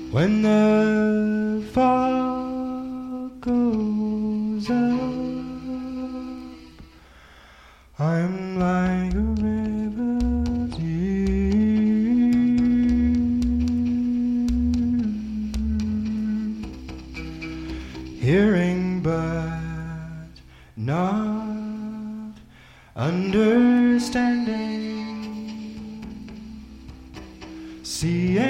When the fog goes up, I'm like a river deep, hearing but not understanding, seeing